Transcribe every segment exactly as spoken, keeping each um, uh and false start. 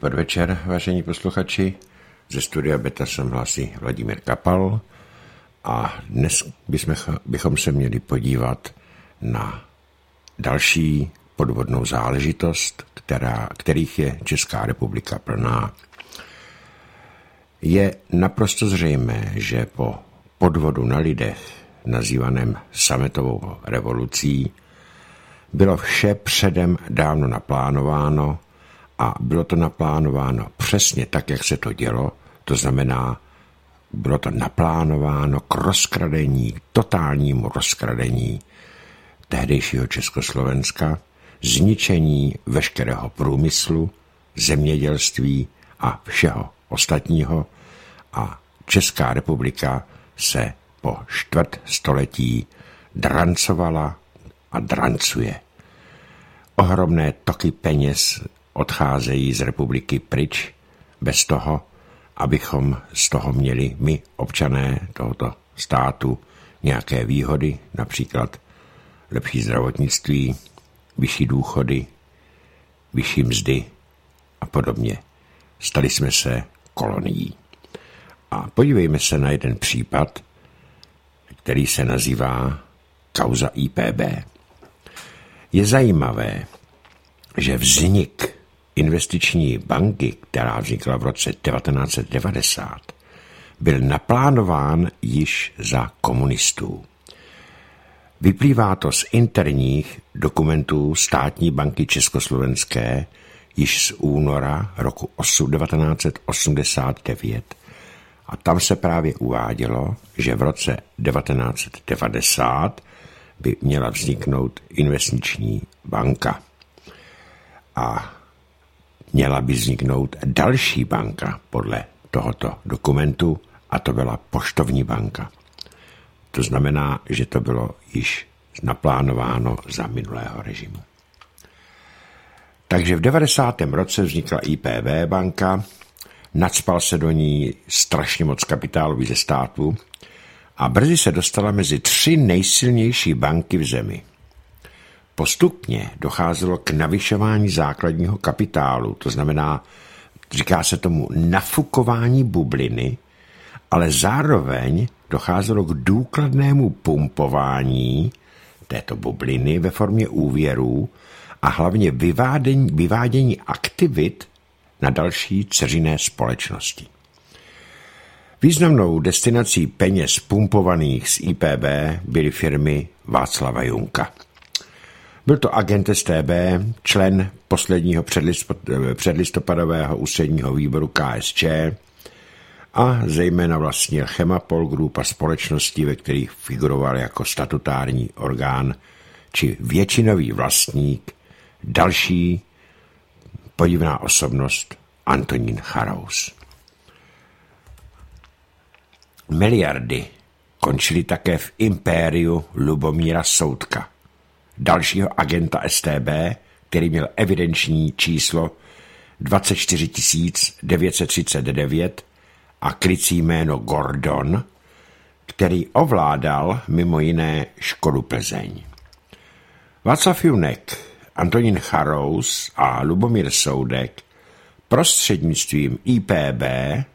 podvečer, vážení posluchači. Ze studia Beta sem hlásí Vladimír Kapal a dnes bychom, bychom se měli podívat na další podvodnou záležitost, která, kterých je Česká republika plná. Je naprosto zřejmé, že po podvodu na lidech, nazývaném sametovou revolucí, bylo vše předem dávno naplánováno a bylo to naplánováno přesně tak, jak se to dělo, to znamená, bylo to naplánováno k rozkradení, k totálnímu rozkradení tehdejšího Československa, zničení veškerého průmyslu, zemědělství a všeho ostatního a Česká republika se po čtvrt století drancovala a drancuje. Ohromné toky peněz odcházejí z republiky pryč bez toho, abychom z toho měli my, občané tohoto státu, nějaké výhody, například lepší zdravotnictví, vyšší důchody, vyšší mzdy a podobně. Stali jsme se kolonií. A podívejme se na jeden případ, který se nazývá kauza I P B. Je zajímavé, že vznik investiční banky, která vznikla v roce devatenáct set devadesát, byl naplánován již za komunistů. Vyplývá to z interních dokumentů Státní banky československé již z února roku devatenáct set osmdesát devět. A tam se právě uvádělo, že v roce devatenáct set devadesát by měla vzniknout investiční banka. A měla by vzniknout další banka podle tohoto dokumentu, a to byla Poštovní banka. To znamená, že to bylo již naplánováno za minulého režimu. Takže v devadesátém roce vznikla I P B banka, nacpal se do ní strašně moc kapitálu ze státu a brzy se dostala mezi tři nejsilnější banky v zemi. Postupně docházelo k navyšování základního kapitálu, to znamená, říká se tomu nafukování bubliny, ale zároveň docházelo k důkladnému pumpování této bubliny ve formě úvěrů a hlavně vyvádění, vyvádění aktivit na další dceřiné společnosti. Významnou destinací peněz pumpovaných z I P B byly firmy Václava Junka. Byl to agent S T B, člen posledního předlistopadového ústředního výboru K S Č a zejména vlastnil Chemapol Group a společností, ve kterých figuroval jako statutární orgán či většinový vlastník další podivná osobnost Antonín Charous. Miliardy končily také v impériu Lubomíra Soudka, dalšího agenta S T B, který měl evidenční číslo dvacet čtyři tisíc devět set třicet devět a krycí jméno Gordon, který ovládal mimo jiné Škodu Plzeň. Václav Junek, Antonín Charous a Lubomír Soudek prostřednictvím I P B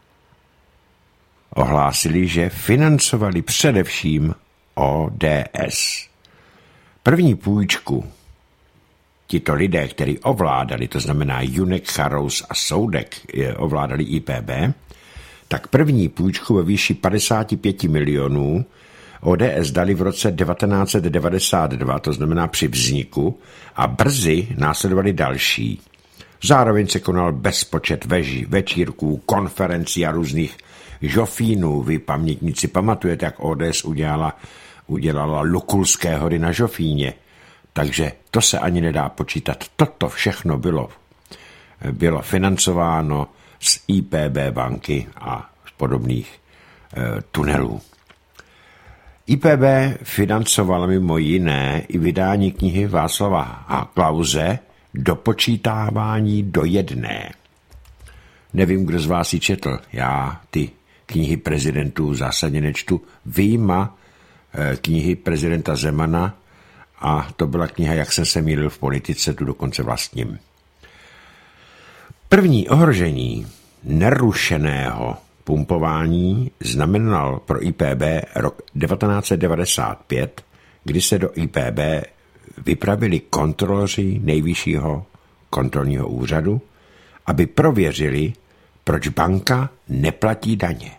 ohlásili, že financovali především O D S. První půjčku tito lidé, kteří ovládali, to znamená Junek, Charous a Soudek, ovládali I P B, tak první půjčku ve výši padesát pět milionů O D S dali v roce devatenáct set devadesát dva, to znamená při vzniku, a brzy následovali další. Zároveň se konal bezpočet veží, večírků, konferencí a různých žofínů. Vy pamětníci pamatujete, jak O D S udělala, udělala Lukulské hory na Žofíně. Takže to se ani nedá počítat. Toto všechno bylo, bylo financováno z I P B banky a z podobných e, tunelů. I P B financovala mimo jiné i vydání knihy Václava a Klause Dopočítávání do jedné. Nevím, kdo z vás ji četl. Já ty knihy prezidentů zásadně nečtu. Vyjma e, knihy prezidenta Zemana, a to byla kniha Jak jsem se mýlil v politice, tu dokonce vlastním. První ohrožení nerušeného pumpování znamenal pro I P B rok devatenáct set devadesát pět, kdy se do I P B vypravili kontroloři Nejvyššího kontrolního úřadu, aby prověřili, proč banka neplatí daně.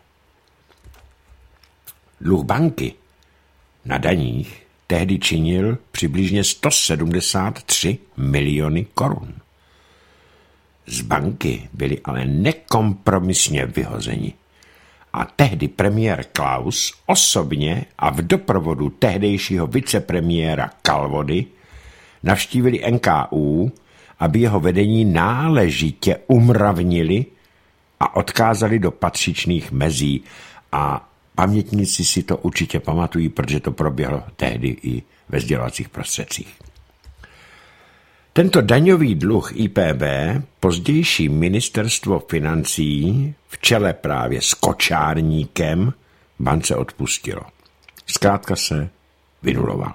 Dluh banky na daních tehdy činil přibližně sto sedmdesát tři miliony korun. Z banky byli ale nekompromisně vyhozeni. A tehdy premiér Klaus osobně a v doprovodu tehdejšího vicepremiéra Kalvody navštívili N K U, aby jeho vedení náležitě umravnili a odkázali do patřičných mezí. A pamětníci si to určitě pamatují, protože to proběhlo tehdy i ve sdělovacích prostředcích. Tento daňový dluh I P B pozdější ministerstvo financí v čele právě s Kočárníkem bance odpustilo. Zkrátka se vynuloval.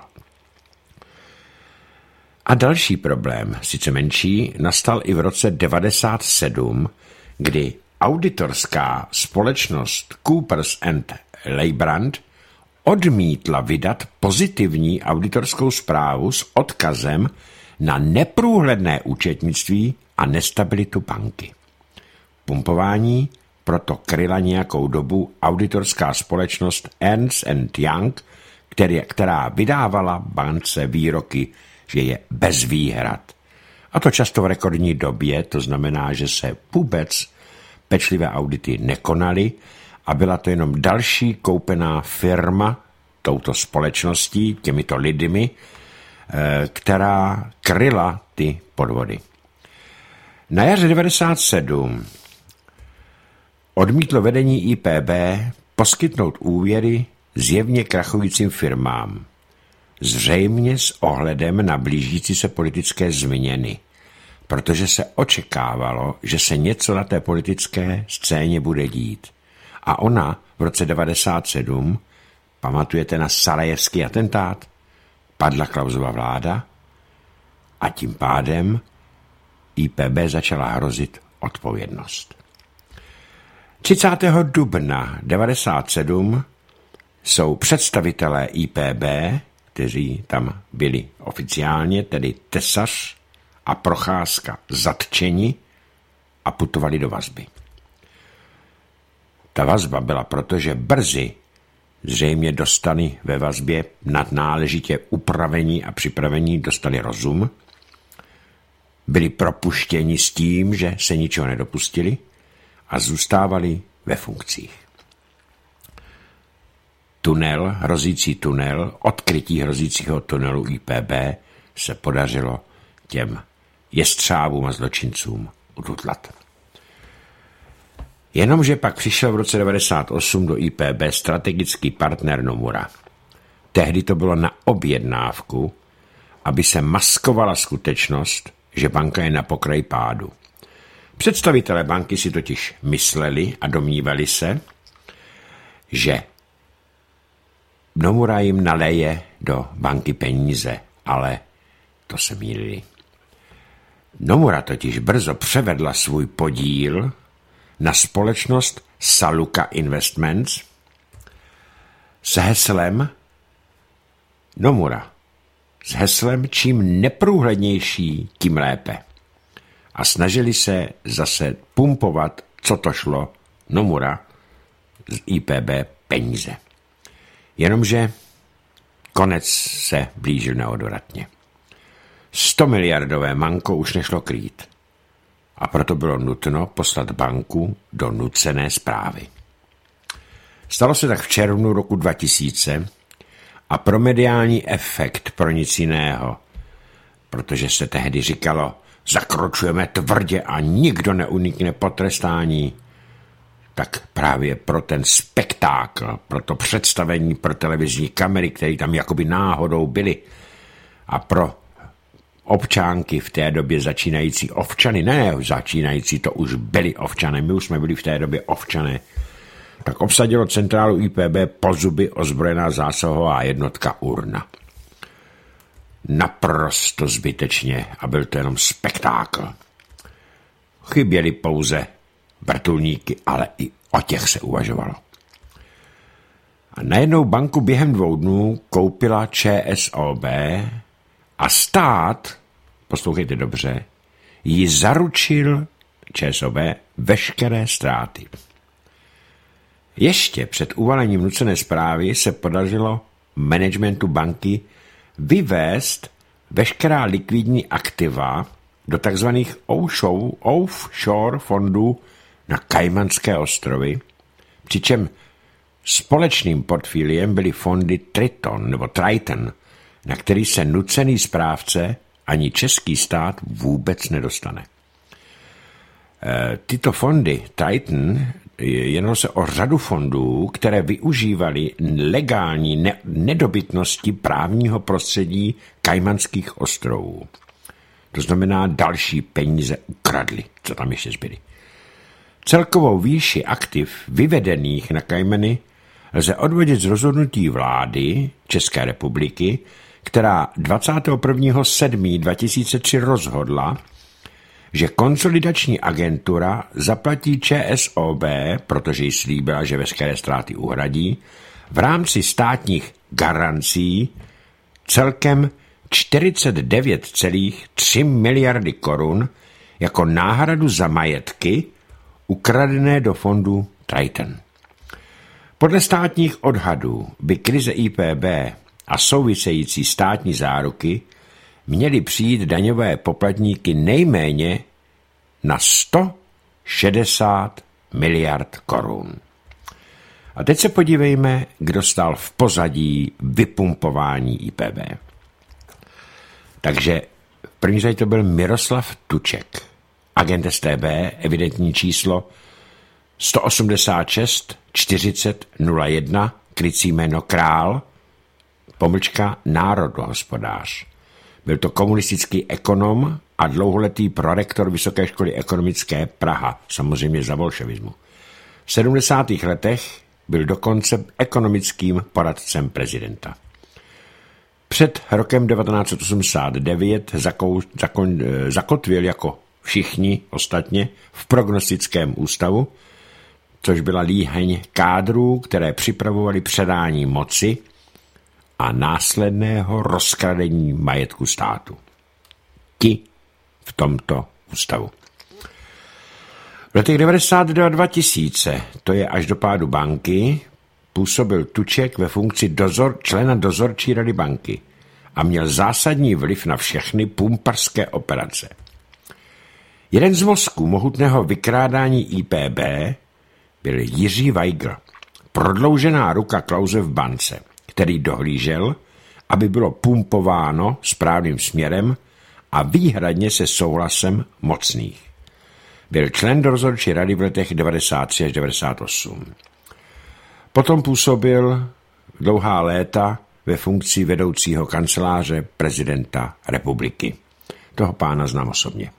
A další problém, sice menší, nastal i v roce devadesát sedm, kdy auditorská společnost Coopers and Lybrand odmítla vydat pozitivní auditorskou zprávu s odkazem na neprůhledné účetnictví a nestabilitu banky. Pumpování proto kryla nějakou dobu auditorská společnost Ernst and Young, který, která vydávala bance výroky, že je bez výhrad. A to často v rekordní době, to znamená, že se vůbec pečlivé audity nekonaly a byla to jenom další koupená firma touto společností, těmito lidmi, která kryla ty podvody. Na jaře devadesát sedm odmítlo vedení I P B poskytnout úvěry zjevně krachujícím firmám, zřejmě s ohledem na blížící se politické změny, protože se očekávalo, že se něco na té politické scéně bude dít. A ona v roce devadesát sedm, pamatujete na sarajevský atentát, padla Klausova vláda a tím pádem I P B začala hrozit odpovědnost. třicátého dubna devadesát sedm jsou představitelé I P B, kteří tam byli oficiálně, tedy Tesař a Procházka, zatčeni a putovali do vazby. Ta vazba byla proto, že brzy zřejmě dostali ve vazbě nadnáležitě upravení a připravení, dostali rozum, byli propuštěni s tím, že se ničeho nedopustili a zůstávali ve funkcích. Tunel, hrozící tunel, odkrytí hrozícího tunelu I P B se podařilo těm jestřábům a zločincům ututlat. Jenomže pak přišel v roce devadesát osm do I P B strategický partner Nomura. Tehdy to bylo na objednávku, aby se maskovala skutečnost, že banka je na pokraji pádu. Představitelé banky si totiž mysleli a domnívali se, že Nomura jim naleje do banky peníze, ale to se mýlili. Nomura totiž brzo převedla svůj podíl na společnost Saluka Investments s heslem Nomura. S heslem čím neprůhlednější, tím lépe. A snažili se zase pumpovat, co to šlo, Nomura z I P B peníze. Jenomže konec se blížil neodvratně. sto miliardové manko už nešlo krýt. A proto bylo nutno poslat banku do nucené správy. Stalo se tak v červnu roku dva tisíce a pro mediální efekt pro nic jiného, protože se tehdy říkalo, zakročujeme tvrdě a nikdo neunikne potrestání, tak právě pro ten spektákl, pro to představení pro televizní kamery, které tam jakoby náhodou byly, a pro občánky v té době začínající ovčany, ne začínající, to už byli ovčané, my už jsme byli v té době ovčané, tak obsadilo centrálu I P B po zuby ozbrojená zásahová jednotka Urna. Naprosto zbytečně a byl to jenom spektákl. chyběly pouze vrtulníky, ale i o těch se uvažovalo. A najednou banku během dvou dnů koupila ČSOB a stát, poslouchejte dobře, ji zaručil ČSOB veškeré ztráty. Ještě před uvalením nucené správy se podařilo managementu banky vyvést veškerá likvidní aktiva do takzvaných offshore fondů na Kajmanské ostrovy, přičem společným portfiliem byly fondy Triton nebo Triton, na který se nucený správce ani český stát vůbec nedostane. E, tyto fondy Triton jednalo se o řadu fondů, které využívaly legální ne- nedobytnosti právního prostředí Kajmanských ostrovů. To znamená, další peníze ukradli, co tam ještě zbyly. Celkovou výši aktiv vyvedených na Kajmany lze odvodit z rozhodnutí vlády České republiky, která dvacátého prvního sedmého dva tisíce tři rozhodla, že konsolidační agentura zaplatí ČSOB, protože jí slíbila, že veškeré ztráty uhradí, v rámci státních garancí celkem čtyřicet devět celá tři miliardy korun jako náhradu za majetky ukradené do fondu Triton. Podle státních odhadů by krize I P B a související státní záruky měly přijít daňové poplatníky nejméně na sto šedesát miliard korun. A teď se podívejme, kdo stál v pozadí vypumpování I P B. Takže v první řadě to byl Miroslav Tuček, agent S T B, evidentní číslo sto osmdesát šest čtyřicet nula jedna, krycí jméno Král, pomlčka národohospodář. Byl to komunistický ekonom a dlouholetý prorektor Vysoké školy ekonomické Praha, samozřejmě za bolševismu. V sedmdesátých letech byl dokonce ekonomickým poradcem prezidenta. Před rokem devatenáct set osmdesát devět zakou, zakon, zakotvil jako všichni ostatně v prognostickém ústavu, což byla líheň kádrů, které připravovali předání moci a následného rozkradení majetku státu. Ti v tomto ústavu. V letech devadesát dva dva tisíce, to je až do pádu banky, působil Tuček ve funkci dozor, člena dozorčí rady banky a měl zásadní vliv na všechny pumparské operace. Jeden z mozků mohutného vykrádání I P B byl Jiří Weigl, prodloužená ruka Klause v bance, který dohlížel, aby bylo pumpováno správným směrem a výhradně se souhlasem mocných. Byl člen dozorčí rady v letech devadesát tři až devadesát osm. Potom působil dlouhá léta ve funkci vedoucího kanceláře prezidenta republiky. Toho pána znám osobně.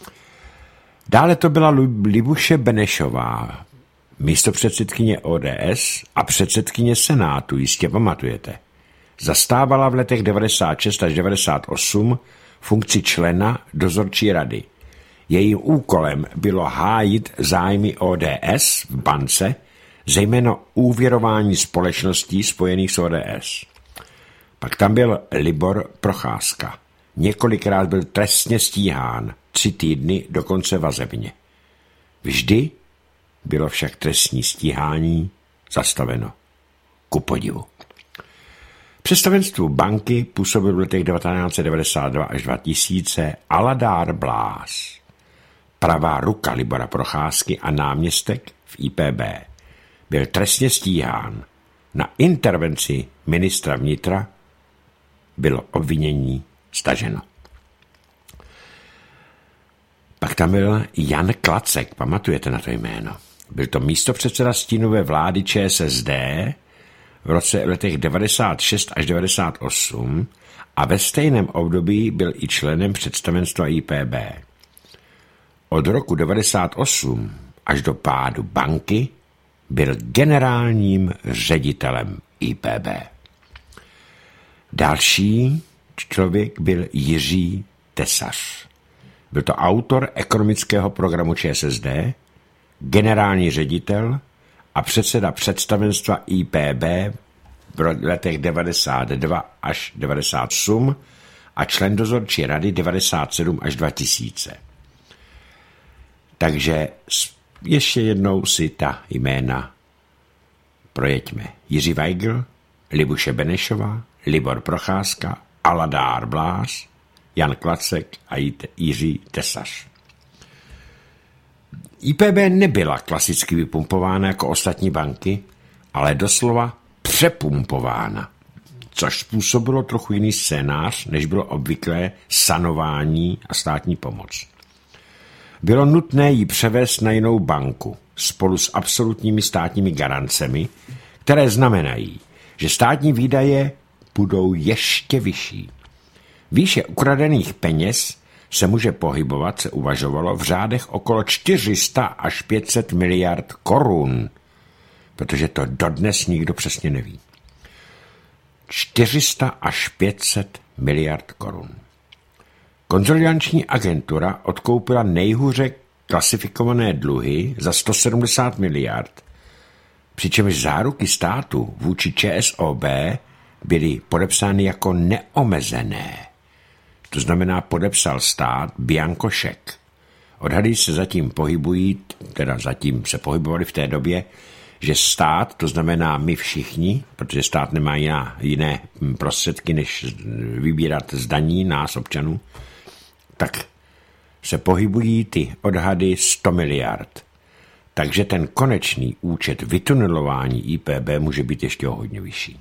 Dále to byla Libuše Benešová, místopředsedkyně O D S a předsedkyně Senátu, jistě pamatujete. Zastávala v letech devadesát šest až devadesát osm funkci člena dozorčí rady. Jejím úkolem bylo hájit zájmy O D S v bance, zejména úvěrování společností spojených s O D S. Pak tam byl Libor Procházka. Několikrát byl trestně stíhán, tři týdny dokonce vazebně. Vždy bylo však trestní stíhání zastaveno. Ku podivu. V představenstvu banky působil v letech devatenáct set devadesát dva až dva tisíce Aladár Bláz, pravá ruka Libora Procházky a náměstek v I P B. Byl trestně stíhán. Na intervenci ministra vnitra bylo obvinění staženo. Pak tam byl Jan Klacek, pamatujete na to jméno. Byl to místopředseda stínové vlády Č S S D v roce v letech devadesát šest až devadesát osm a ve stejném období byl i členem představenstva I P B. Od roku devadesát osm až do pádu banky byl generálním ředitelem I P B. Další člověk byl Jiří Tesař. Byl to autor ekonomického programu ČSSD, generální ředitel a předseda představenstva I P B v letech devadesát dva až devadesát osm a člen dozorčí rady devadesát sedm až dva tisíce. Takže ještě jednou si ta jména projeďme. Jiří Weigl, Libuše Benešová, Libor Procházka, Aladár Bláš, Jan Klacek a Jiří Tesař. I P B nebyla klasicky vypumpována jako ostatní banky, ale doslova přepumpována, což způsobilo trochu jiný scénář, než bylo obvyklé sanování a státní pomoc. Bylo nutné ji převést na jinou banku spolu s absolutními státními garancemi, které znamenají, že státní výdaje budou ještě vyšší. Výše ukradených peněz se může pohybovat, se uvažovalo, v řádech okolo čtyři sta až pět set miliard korun, protože to dodnes nikdo přesně neví. čtyři sta až pět set miliard korun. Konsolidační agentura odkoupila nejhůře klasifikované dluhy za sto sedmdesát miliard, přičemž záruky státu vůči ČSOB byly podepsány jako neomezené. To znamená, podepsal stát bianko šek. Odhady se zatím pohybují, teda zatím se pohybovali v té době, že stát, to znamená my všichni, protože stát nemá jiná, jiné prostředky, než vybírat z daní nás občanů, tak se pohybují ty odhady sto miliard. Takže ten konečný účet vytunelování I P B může být ještě o hodně vyšší.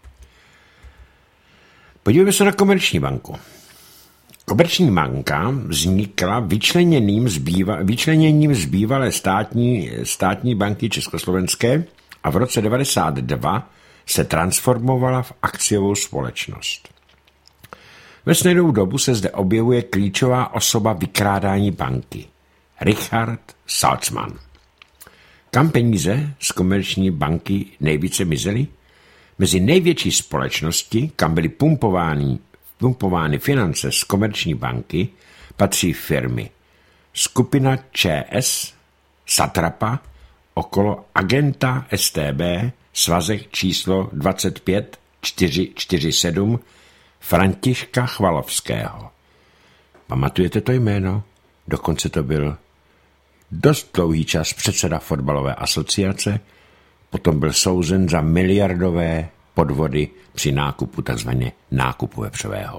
Podívejme se na Komerční banku. Komerční banka vznikla vyčleněním zbýva, vyčleněním zbývalé státní, státní banky Československé a v roce devadesát dva se transformovala v akciovou společnost. Ve stejnou dobu se zde objevuje klíčová osoba vykrádání banky. Richard Salzman. Kam peníze z Komerční banky nejvíce mizely? Mezi největší společnosti, kam byly pumpovány, pumpovány finance z Komerční banky, patří firmy skupina ČS, Satrapa, okolo agenta S T B, svazek číslo dvacet pět čtyři čtyři sedm, Františka Chvalovského. Pamatujete to jméno? Dokonce to byl dost dlouhý čas předseda fotbalové asociace, potom byl souzen za miliardové podvody při nákupu, takzvaně nákupu vepřového.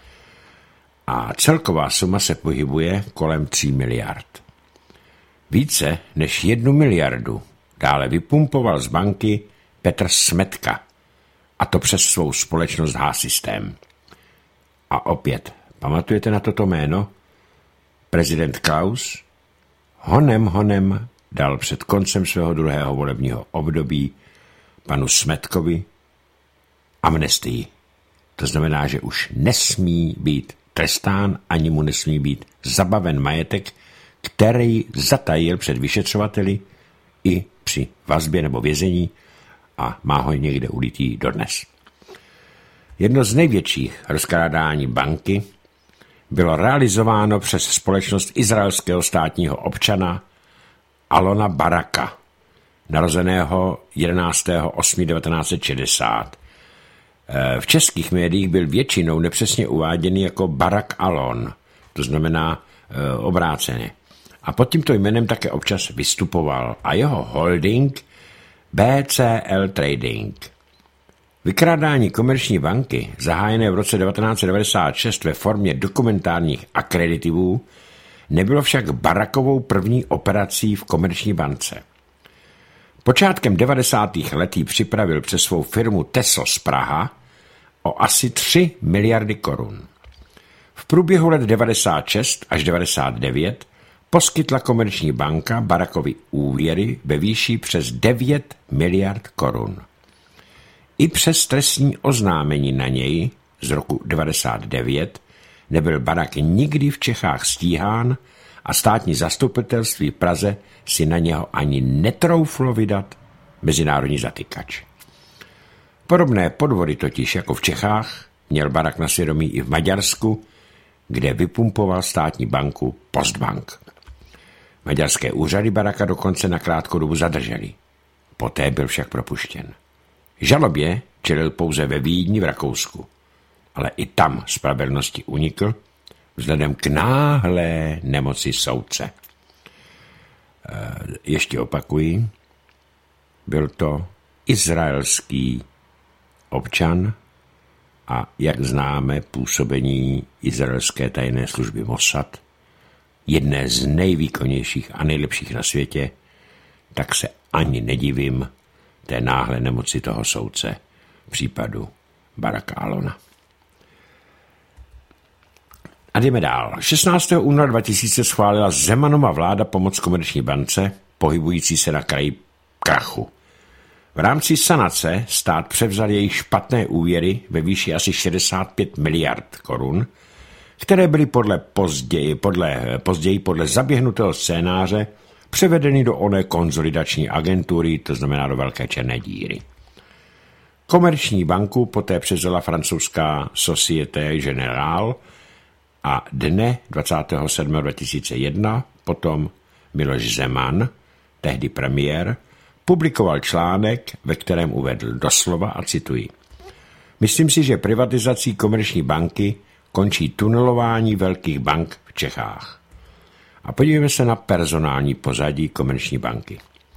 A celková suma se pohybuje kolem tří miliard. Více než jednu miliardu dále vypumpoval z banky Petr Smetka, a to přes svou společnost H-Systém. A opět, pamatujete na toto jméno? Prezident Klaus honem honem dal před koncem svého druhého volebního období panu Smetkovi amnestii. To znamená, že už nesmí být trestán, ani mu nesmí být zabaven majetek, který zatajil před vyšetřovateli i při vazbě nebo vězení a má ho někde ulitý dodnes. Jedno z největších rozkrádání banky bylo realizováno přes společnost izraelského státního občana Alona Baraka, narozeného jedenáctého osmého devatenáct set šedesát. V českých médiích byl většinou nepřesně uváděný jako Barak Alon, to znamená e, obráceně. A pod tímto jménem také občas vystupoval a jeho holding B C L Trading. Vykrádání Komerční banky, zahájené v roce devatenáct set devadesát šest ve formě dokumentárních akreditivů, nebylo však Barakovou první operací v Komerční bance. Počátkem devadesátých let ji připravil přes svou firmu Tesos Praha o asi tři miliardy korun. V průběhu let devadesát šest až devadesát devět poskytla Komerční banka Barakovi úvěry ve výši přes devět miliard korun. I přes trestní oznámení na něj z roku devadesát devět nebyl Barak nikdy v Čechách stíhán a státní zastupitelství v Praze si na něho ani netrouflo vydat mezinárodní zatykač. Podobné podvody totiž jako v Čechách měl Barak na svědomí i v Maďarsku, kde vypumpoval státní banku Postbank. Maďarské úřady Baracka dokonce na krátkou dobu zadrželi. Poté byl však propuštěn. Žalobě čelil pouze ve Vídni v Rakousku, ale i tam spravedlnosti unikl vzhledem k náhlé nemoci soudce. E, ještě opakuji, byl to izraelský občan a jak známe působení izraelské tajné služby Mossad, jedné z nejvýkonnějších a nejlepších na světě, tak se ani nedivím té náhlé nemoci toho soudce v případu Baracka Alona. A jdeme dál. šestnáctého února dva tisíce schválila Zemanova vláda pomoc Komerční bance, pohybující se na kraji krachu. V rámci sanace stát převzal její špatné úvěry ve výši asi šedesát pět miliard korun, které byly podle později, podle, později podle zaběhnutého scénáře převedeny do oné konsolidační agentury, to znamená do velké černé díry. Komerční banku poté převzala francouzská Société Générale a dne dvacátého sedmého dva tisíce jedna potom Miloš Zeman, tehdy premiér, publikoval článek, ve kterém uvedl doslova a cituji: Myslím si, že privatizací Komerční banky končí tunelování velkých bank v Čechách. A podívejme se na personální pozadí Komerční banky.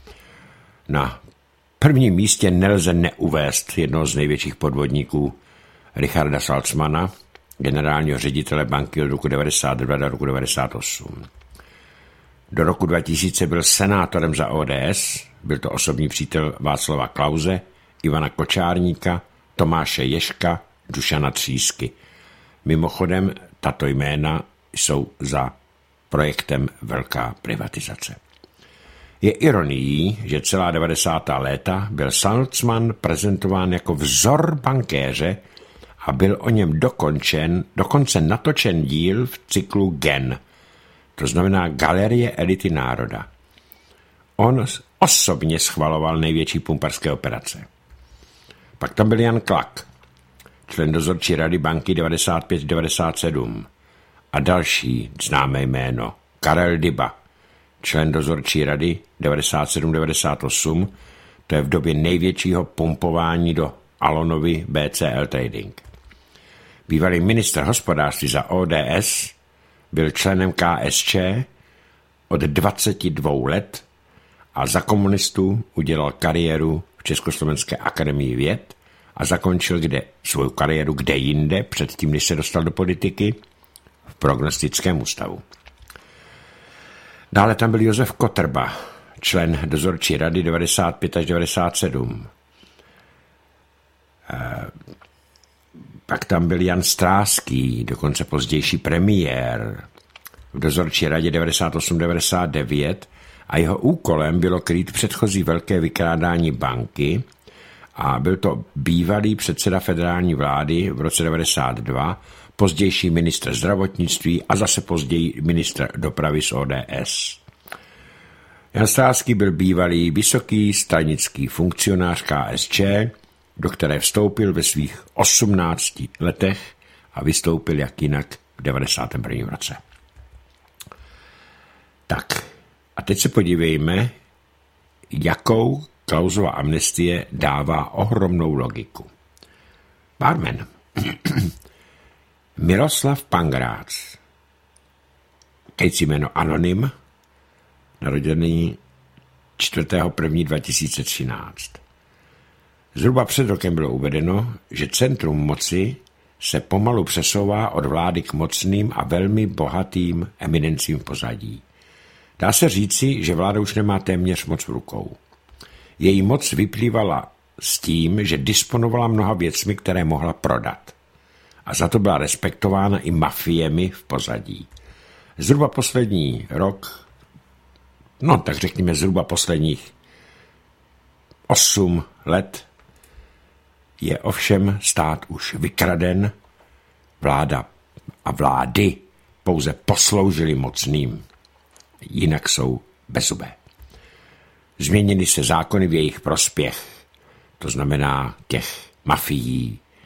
Na prvním místě nelze neuvést jednoho z největších podvodníků Richarda Salzmana, generálního ředitele banky od roku devadesát dva do roku devadesát osm. Do roku dva tisíce byl senátorem za O D S, byl to osobní přítel Václava Klause, Ivana Kočárníka, Tomáše Ježka, Dušana Třísky. Mimochodem, tato jména jsou za projektem Velká privatizace. Je ironií, že celá devadesátá léta byl Salzman prezentován jako vzor bankéře a byl o něm dokončen, dokonce natočen díl v cyklu Gen, to znamená Galerie elity národa. On osobně schvaloval největší pumperské operace. Pak tam byl Jan Klak, člen dozorčí rady banky devadesát pět devadesát sedm a další známé jméno Karel Dyba, člen dozorčí rady devadesát sedm devadesát osm, to je v době největšího pumpování do Alonovy B C L Trading. Bývalý ministr hospodářství za O D S byl členem K S Č od dvacet dva let a za komunistů udělal kariéru v Československé akademii věd a zakončil kde, svou kariéru kde jinde, předtím, než se dostal do politiky, v prognostickém ústavu. Dále tam byl Josef Kotrba, člen dozorčí rady devadesát pět až devadesát sedm. E, pak tam byl Jan Stráský, dokonce pozdější premiér v dozorčí radě devadesát osm devadesát devět a jeho úkolem bylo krýt předchozí velké vykrádání banky a byl to bývalý předseda federální vlády v roce devadesát dva, pozdější ministr zdravotnictví a zase později ministr dopravy z O D S. Jan Stráský byl bývalý vysoký stranický funkcionář K S Č, do které vstoupil ve svých osmnácti letech a vystoupil jak jinak v devadesátém prvním roce. Tak, a teď se podívejme, jakou Klausova amnestie dává ohromnou logiku. Barman. Miroslav Pangrác, teď jméno anonym, narodený čtvrtého prvního dva tisíce třináct. Zhruba před rokem bylo uvedeno, že centrum moci se pomalu přesouvá od vlády k mocným a velmi bohatým eminencím v pozadí. Dá se říci, že vláda už nemá téměř moc v rukou. Její moc vyplývala s tím, že disponovala mnoha věcmi, které mohla prodat. A za to byla respektována i mafiemi v pozadí. Zhruba poslední rok, no tak řekněme zhruba posledních osm let, je ovšem stát už vykraden, vláda a vlády pouze posloužily mocným, jinak jsou bezzubé. Změnily se zákony v jejich prospěch, to znamená těch mafií,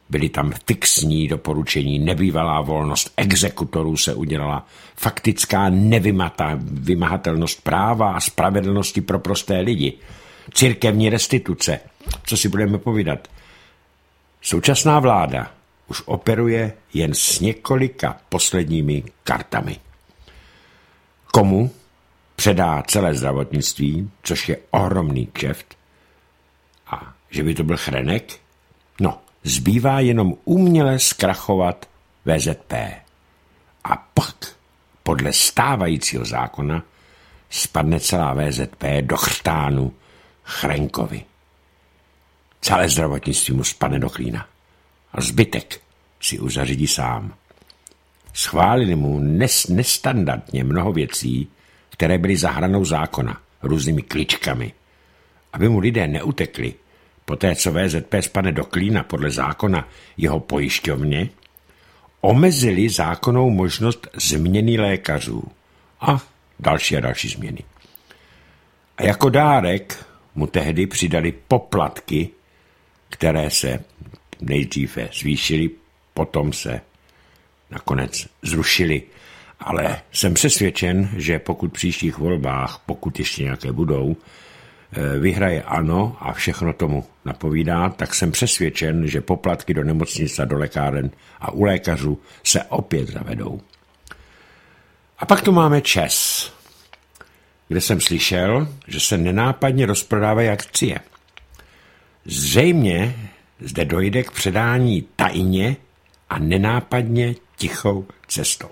Byly tam fixní doporučení, nebývalá volnost exekutorů se udělala, faktická nevymahatelnost práva a spravedlnosti pro prosté lidi, církevní restituce. Co si budeme povídat? Současná vláda už operuje jen s několika posledními kartami. Komu předá celé zdravotnictví, což je ohromný kšeft, a že by to byl Chrenek? No, zbývá jenom uměle zkrachovat V Z P. A pak, podle stávajícího zákona, spadne celá V Z P do chřtánu Chrenkovi. Celé zdravotnictví mu spadne do klína. A zbytek si už zařídí sám. Schválili mu nes, nestandardně mnoho věcí, které byly za hranou zákona, různými kličkami. Aby mu lidé neutekli, poté co V Z P spadne do klína podle zákona jeho pojišťovně, omezili zákonnou možnost změny lékařů a další a další změny. A jako dárek mu tehdy přidali poplatky, které se nejdříve zvýšily, potom se nakonec zrušily. Ale jsem přesvědčen, že pokud v příštích volbách, pokud ještě nějaké budou, vyhraje ANO a všechno tomu napovídá, tak jsem přesvědčen, že poplatky do nemocnic a do lékáren a u lékařů se opět zavedou. A pak tu máme ČEZ, kde jsem slyšel, že se nenápadně rozprodávají akcie. Zřejmě zde dojde k předání tajně a nenápadně tichou cestou.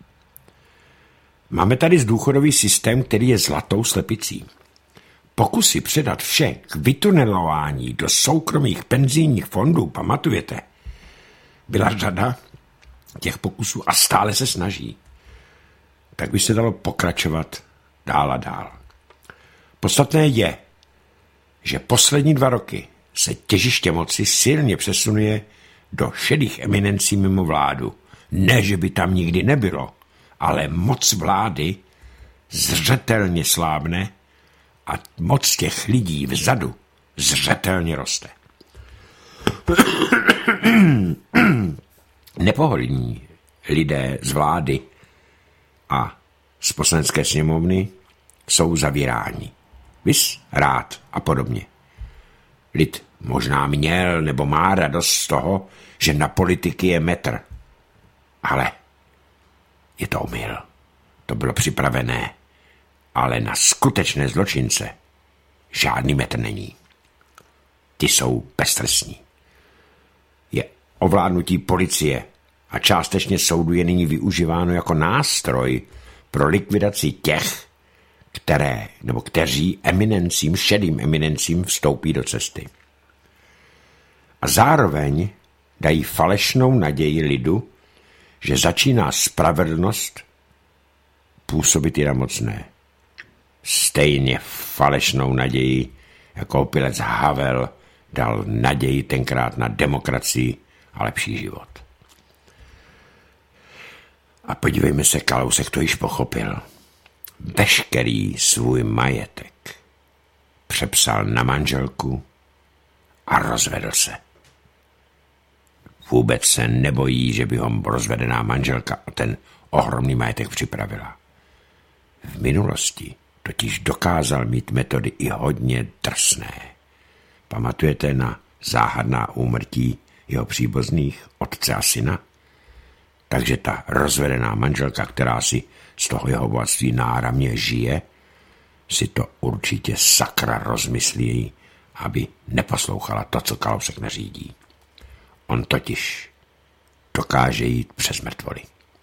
Máme tady důchodový systém, který je zlatou slepicí. Pokusy předat vše k vytunelování do soukromých penzijních fondů, pamatujete? Byla řada těch pokusů a stále se snaží. Tak by se dalo pokračovat dál a dál. Podstatné je, že poslední dva roky se těžiště moci silně přesunuje do šedých eminencí mimo vládu. Ne, že by tam nikdy nebylo, ale moc vlády zřetelně slábne a moc těch lidí vzadu zřetelně roste. Nepohodlní lidé z vlády a z poslanecké sněmovny jsou zavíráni. Vys, rád a podobně. Lid možná měl nebo má radost z toho, že na politiky je metr. Ale je to omyl. To bylo připravené. Ale na skutečné zločince žádný metr není. Ty jsou beztrestní. Je ovládnutí policie a částečně soudu je nyní využíváno jako nástroj pro likvidaci těch, které, nebo kteří eminencím, šedým eminencím vstoupí do cesty. A zároveň dají falešnou naději lidu, že začíná spravedlnost působit i na mocné. Stejně falešnou naději, jako opilec Havel dal naději tenkrát na demokracii a lepší život. A podívejme se, Kalousek to již pochopil. Veškerý svůj majetek přepsal na manželku a rozvedl se. Vůbec se nebojí, že by ho rozvedená manželka o ten ohromný majetek připravila. V minulosti totiž dokázal mít metody i hodně drsné. Pamatujete na záhadná úmrtí jeho příbuzných, otce a syna? Takže ta rozvedená manželka, která si z toho jeho bohatství náramně žije, si to určitě sakra rozmyslí, aby neposlouchala to, co Kalousek neřídí. On totiž dokáže jít přes mrtvoly.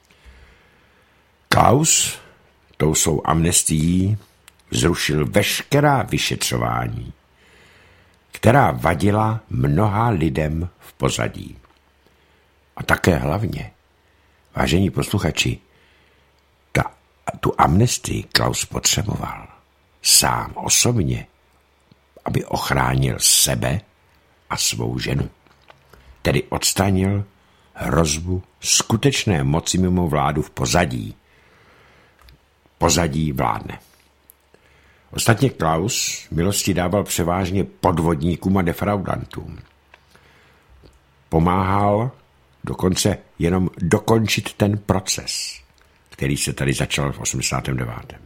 Klaus tou svou amnestií zrušil veškerá vyšetřování, která vadila mnoha lidem v pozadí. A také hlavně, vážení posluchači, ta, tu amnestii Klaus potřeboval sám osobně, aby ochránil sebe a svou ženu. Tedy odstranil hrozbu skutečné moci mimo vládu v pozadí. Pozadí vládne. Ostatně Klaus milosti dával převážně podvodníkům a defraudantům. pomáhal dokonce jenom dokončit ten proces, který se tady začal v osmdesátém devátém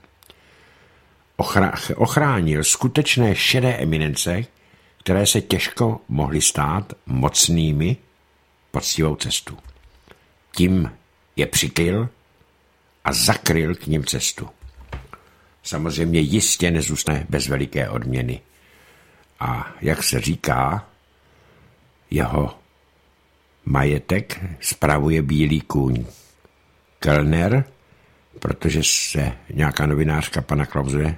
Ochránil skutečné šedé eminence, které se těžko mohly stát mocnými poctivou cestu. Tím je přikryl a zakryl k nim cestu. Samozřejmě jistě nezůstane bez veliké odměny. A jak se říká, jeho majetek spravuje bílý kůň. Kellner, protože se nějaká novinářka pana Klause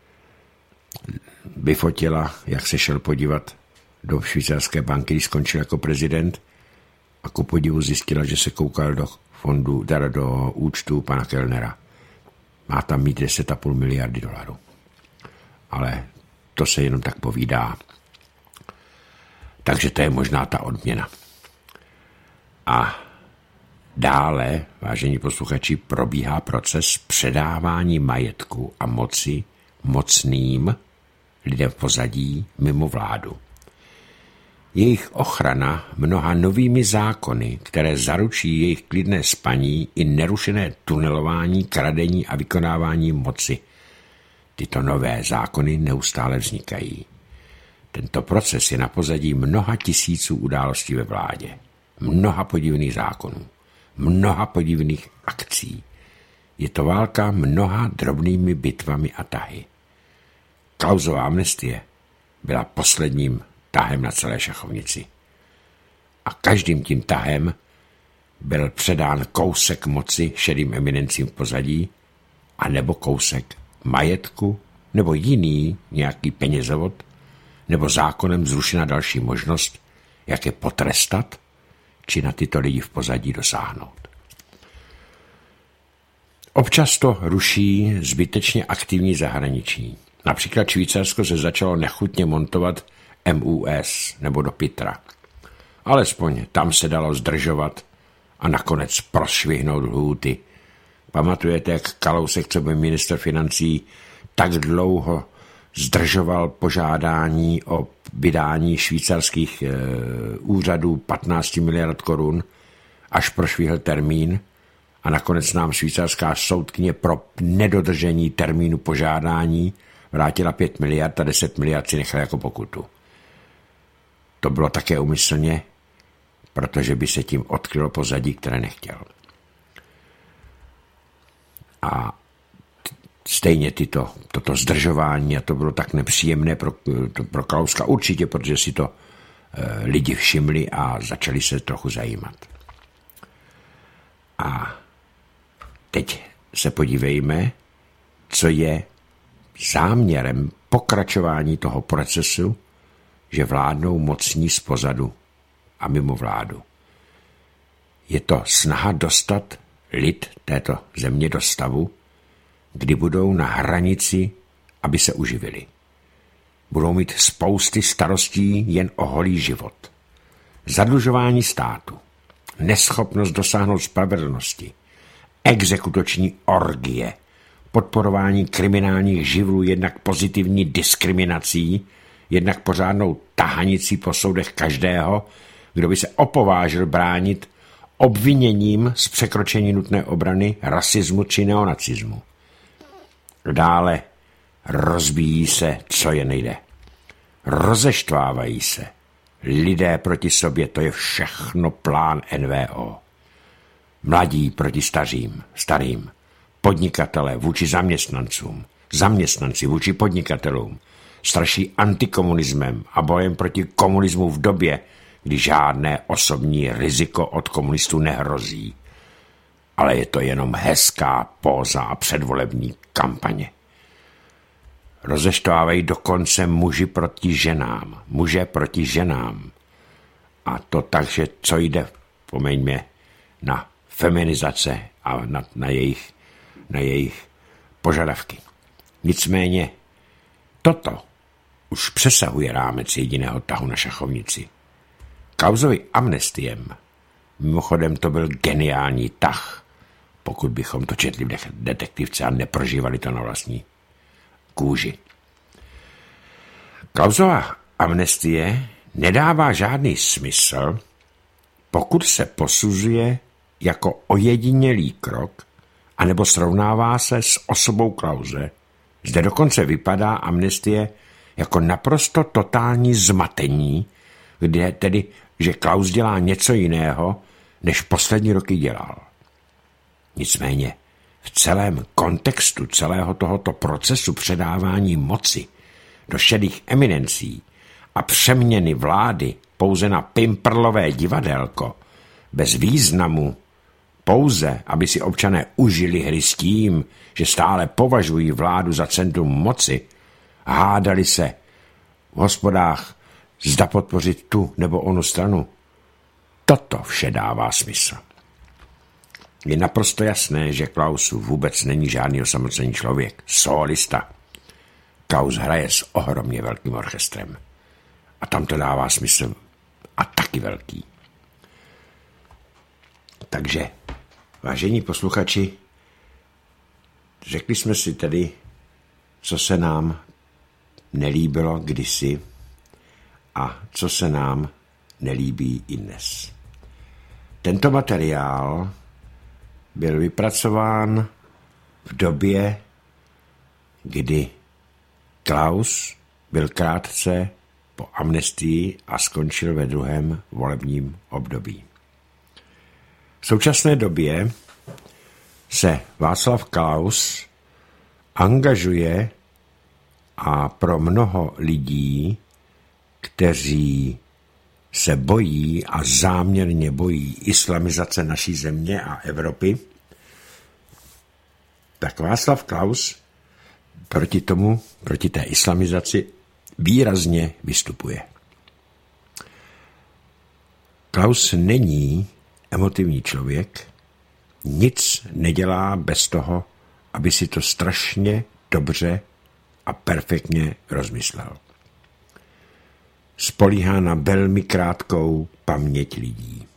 vyfotila, jak se šel podívat do švýcarské banky, když skončil jako prezident, a ku podivu zjistila, že se koukal do fondu, teda do účtu pana Kellnera. Má tam mít deset a půl miliardy dolarů. Ale to se jenom tak povídá. Takže to je možná ta odměna. A dále, vážení posluchači, probíhá proces předávání majetku a moci mocným lidem v pozadí mimo vládu. Jejich ochrana mnoha novými zákony, které zaručí jejich klidné spaní i nerušené tunelování, kradení a vykonávání moci. Tyto nové zákony neustále vznikají. Tento proces je na pozadí mnoha tisíců událostí ve vládě, mnoha podivných zákonů, mnoha podivných akcí. Je to válka mnoha drobnými bitvami a tahy. Klausova amnestie byla posledním tahem na celé šachovnici. A každým tím tahem byl předán kousek moci šedým eminencím v pozadí, anebo kousek majetku, nebo jiný nějaký penězovod, nebo zákonem zrušena další možnost, jak je potrestat, či na tyto lidi v pozadí dosáhnout. Občas to ruší zbytečně aktivní zahraničí. Například Švýcarsko se začalo nechutně montovat M U S nebo do Pitra. Alespoň tam se dalo zdržovat a nakonec prošvihnout lhůty. Pamatujete, jak Kalousek, co byl ministr financí, tak dlouho zdržoval požádání o vydání švýcarských e, úřadů patnáct miliard korun, až prošvihl termín a nakonec nám švýcarská soudkyně pro nedodržení termínu požádání vrátila pět miliard a deset miliard si nechala jako pokutu. To bylo také úmyslně, protože by se tím odkrylo pozadí, které nechtěl. A stejně tyto, toto zdržování, a to bylo tak nepříjemné pro, to pro Kalouska určitě, protože si to e, lidi všimli a začali se trochu zajímat. A teď se podívejme, co je záměrem pokračování toho procesu, že vládnou mocní zpozadu a mimo vládu. Je to snaha dostat lid této země do stavu, kdy budou na hranici, aby se uživili. Budou mít spousty starostí jen o holý život. Zadlužování státu, neschopnost dosáhnout spravedlnosti, exekutoční orgie, podporování kriminálních živlů jednak pozitivní diskriminací, jednak pořádnou tahanicí po soudech každého, kdo by se opovážil bránit obviněním z překročení nutné obrany, rasismu či neonacismu. Dále rozbíjí se, co je nejde. Rozeštvávají se. Lidé proti sobě, to je všechno plán N V O. Mladí proti stařím, starým. Podnikatelé vůči zaměstnancům. Zaměstnanci vůči podnikatelům. Straší antikomunismem a bojem proti komunismu v době, kdy žádné osobní riziko od komunistů nehrozí. Ale je to jenom hezká póza a předvolební kampaně. Rozeštvávají dokonce muži proti ženám. Muže proti ženám. A to tak, že co jde, pomeňme, na feminizace a na, na, jejich, na jejich požadavky. Nicméně toto už přesahuje rámec jediného tahu na šachovnici. Klausovi amnestiem, mimochodem to byl geniální tah, pokud bychom to četli v detektivce a neprožívali to na vlastní kůži. Klausova amnestie nedává žádný smysl, pokud se posuzuje jako ojedinělý krok, anebo srovnává se s osobou Klause, zde dokonce vypadá amnestie jako naprosto totální zmatení, kde tedy, že Klaus dělá něco jiného, než poslední roky dělal. Nicméně v celém kontextu celého tohoto procesu předávání moci do šedých eminencí a přeměny vlády pouze na pimprlové divadélko, bez významu, pouze, aby si občané užili hry s tím, že stále považují vládu za centrum moci, hádali se v hospodách, zda podpořit tu nebo onu stranu. Toto vše dává smysl. Je naprosto jasné, že Klaus vůbec není žádný osamocený člověk, solista. Klaus hraje s ohromně velkým orchestrem. A tam to dává smysl. A taky velký. Takže, vážení posluchači, řekli jsme si tedy, co se nám nelíbilo kdysi a co se nám nelíbí i dnes. Tento materiál byl vypracován v době, kdy Klaus byl krátce po amnestii a skončil ve druhém volebním období. V současné době se Václav Klaus angažuje a pro mnoho lidí, kteří se bojí a záměrně bojí islamizace naší země a Evropy, tak Václav Klaus proti tomu, proti té islamizaci výrazně vystupuje. Klaus není emotivní člověk, nic nedělá bez toho, aby si to strašně dobře a perfektně rozmyslel. Spolíhá na velmi krátkou paměť lidí.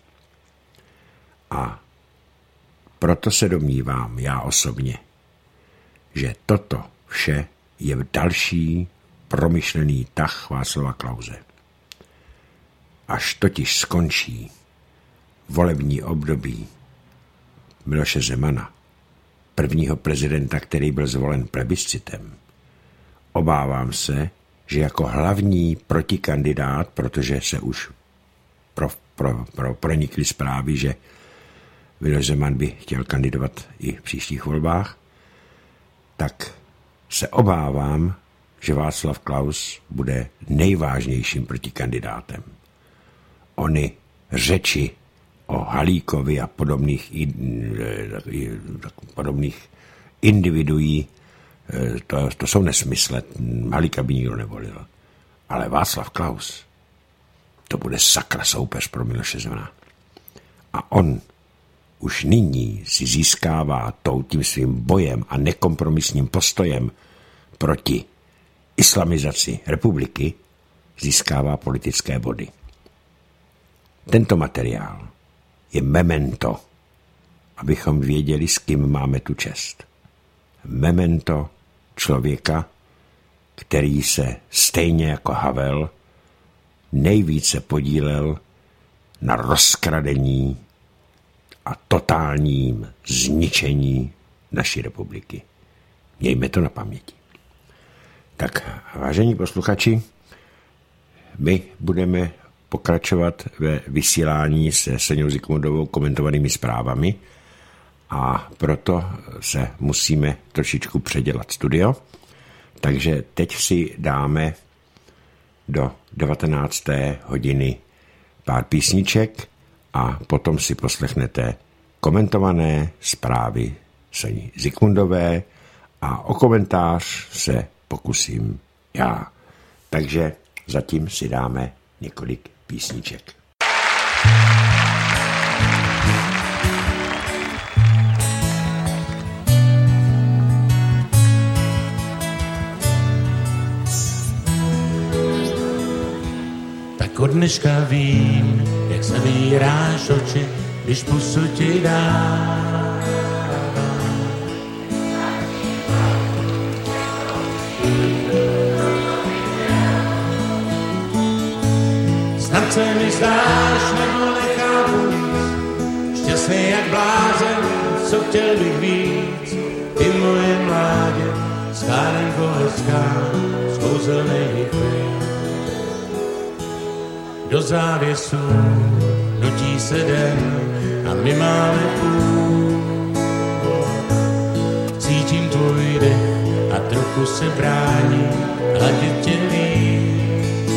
A proto se domnívám, já osobně, že toto vše je další promyšlený tah Václava Klause. Až totiž skončí volební období Miloše Zemana, prvního prezidenta, který byl zvolen plebiscitem, obávám se, že jako hlavní protikandidát, protože se už pro, pro, pro, pronikly zprávy, že Miloš Zeman by chtěl kandidovat i v příštích volbách, tak se obávám, že Václav Klaus bude nejvážnějším protikandidátem. Ony řeči o Halíkovi a podobných, podobných individuí, to, to jsou nesmysle, Halíka by nikdo nevolil. Ale Václav Klaus, to bude sakra soupeř pro Miloše Zemana. A on už nyní si získává tou tím svým bojem a nekompromisním postojem proti islamizaci republiky, získává politické body. Tento materiál je memento, abychom věděli, s kým máme tu čest. Memento člověka, který se stejně jako Havel nejvíce podílel na rozkradení a totálním zničení naší republiky. Mějme to na paměti. Tak, vážení posluchači, my budeme pokračovat ve vysílání se Soňou Zikmundovou komentovanými zprávami a proto se musíme trošičku předělat studio. Takže teď si dáme do devatenácté hodiny pár písniček a potom si poslechnete komentované zprávy Soni Zikmundové a o komentář se pokusím já. Takže zatím si dáme několik písniček. Tak od dneška vím, jak zavíráš oči, když pusu ti dám. Snad se mi zdáš, nebo nechám nechápu nic, šťastný jak blázen, co chtěl bych víc, ty moje mládě, skárenko hezká, z kouzelných chvíl. Do závěsu nutí se den a my máme půl. Cítím tvůj dech a trochu se brání hladit tě víc.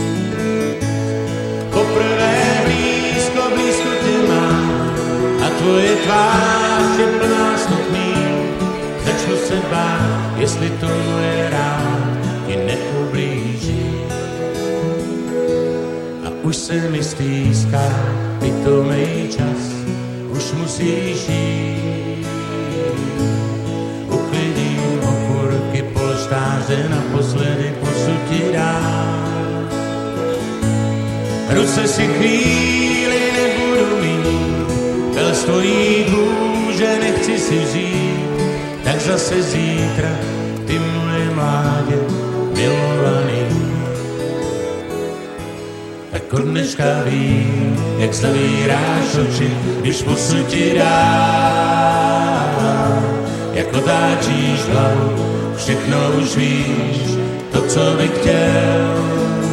Poprvé blízko, blízko tě mám a tvoje tvář je plná snad mým. Začnu se bát, jestli to moje rád ti neublíží. A už se mi stýská, pitomej čas, už musíš jít. Uklidím okurky, polštáře, naposledy pusu ti dám. Ruce si chvíli nebudu mít, byl stojí kůže, nechci si vzít, tak zase zítra, ty moje mládě, milovaný. Tak od dneška vím, jak zavíráš oči, když pusu ti dám. Jak otáčíš hlavu, všechno už víš, to, co bych chtěl.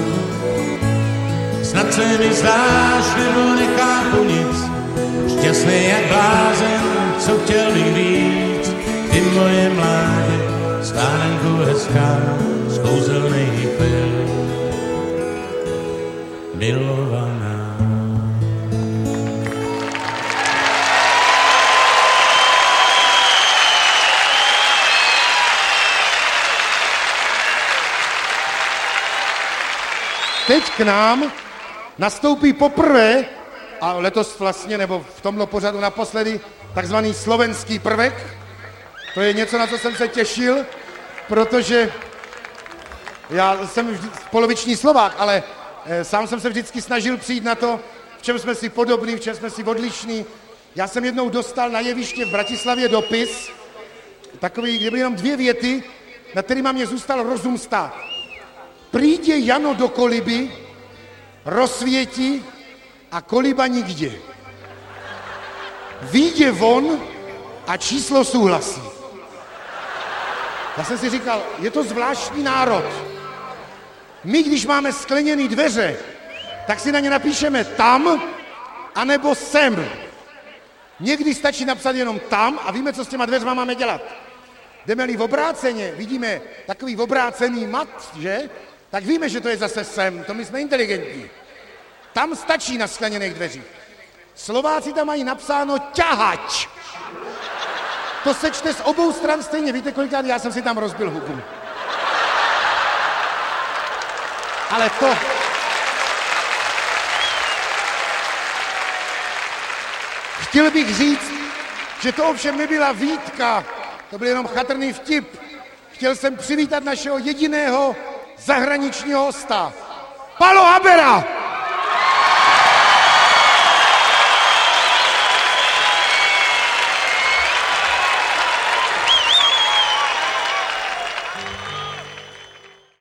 Snad se mi zdáš, nebo nechápu nic, šťastný jak blázen, co chtěl bych víc. Ty moje mládě, stánenku hezká, z kouzelných chvíl. Milovaná. Teď k nám nastoupí poprvé, a letos vlastně, nebo v tomto pořadu naposledy, takzvaný slovenský prvek. To je něco, na co jsem se těšil, protože já jsem vždy, poloviční Slovák, ale e, sám jsem se vždycky snažil přijít na to, v čem jsme si podobní, v čem jsme si odlišní. Já jsem jednou dostal na jeviště v Bratislavě dopis, takový, kde byly jenom dvě věty, na kterýma mě zůstal rozum stát. Príde Jano do koliby, rozsvieti a koliba nikde. Vyjde von a číslo souhlasí. Já jsem si říkal, je to zvláštní národ. My, když máme skleněné dveře, tak si na ně napíšeme tam, anebo sem. Někdy stačí napsat jenom tam a víme, co s těma dveřma máme dělat. Jdeme-li v obráceně, vidíme takový obrácený mat, že? Tak víme, že to je zase sem, to my jsme inteligentní. Tam stačí na skleněných dveřích. Slováci tam mají napsáno ťahač. To se čte z obou stran stejně. Víte, kolikrát já jsem si tam rozbil hubu. Ale to... Chtěl bych říct, že to ovšem nebyla výtka, to byl jenom chatrný vtip. Chtěl jsem přivítat našeho jediného zahraničního hosta, Palo Habera!